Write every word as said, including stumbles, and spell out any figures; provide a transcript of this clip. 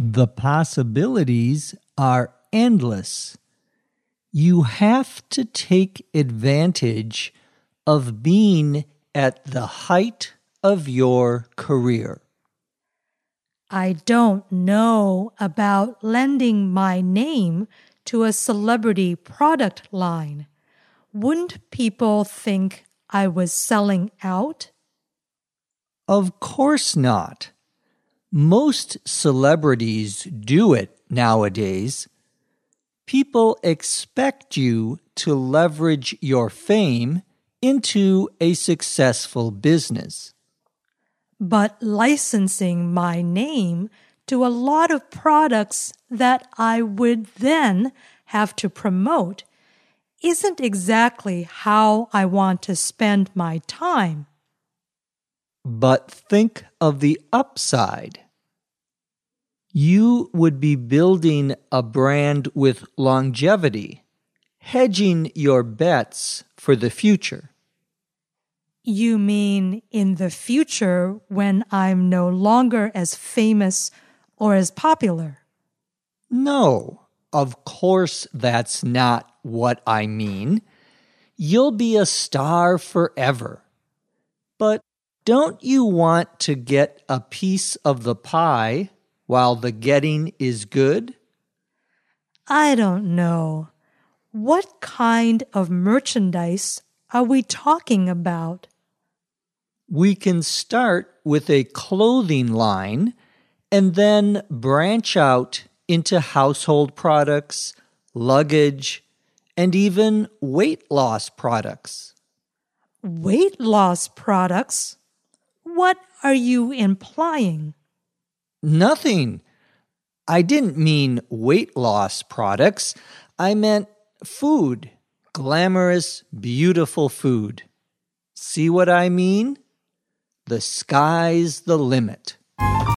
The possibilities are endless. You have to take advantage of being at the height of your career. I don't know about lending my name to a celebrity product line. Wouldn't people think I was selling out? Of course not. Most celebrities do it nowadays. People expect you to leverage your fame into a successful business. But licensing my name to a lot of products that I would then have to promote isn't exactly how I want to spend my time. But think of the upside. You would be building a brand with longevity, hedging your bets for the future. You mean in the future when I'm no longer as famous or as popular? No, of course that's not what I mean. You'll be a star forever. But don't you want to get a piece of the pie while the getting is good? I don't know. What kind of merchandise are we talking about? We can start with a clothing line and then branch out into household products, luggage, and even weight loss products. Weight loss products? What are you implying? Nothing. I didn't mean weight loss products. I meant food. Glamorous, beautiful food. See what I mean? The sky's the limit.